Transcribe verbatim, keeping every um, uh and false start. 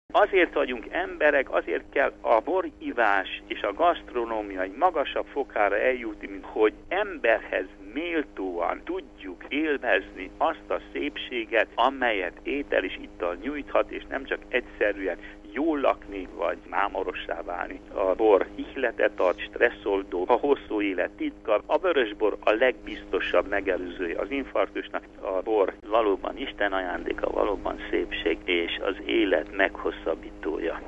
Azért vagyunk emberek, azért kell a borivás és a gasztronómia egy magasabb fokára eljutni, mint hogy emberhez méltóan tudjuk élvezni azt a szépséget, amelyet étel és ital nyújthat, és nem csak egyszerűen jól lakni, vagy mámorossá válni. A bor ihletet ad, stresszoldó, a hosszú élet titka, a vörösbor a legbiztosabb megelőzője az infarktusnak, a bor valóban Isten ajándéka, valóban szépség, és az élet meghosszabbítója.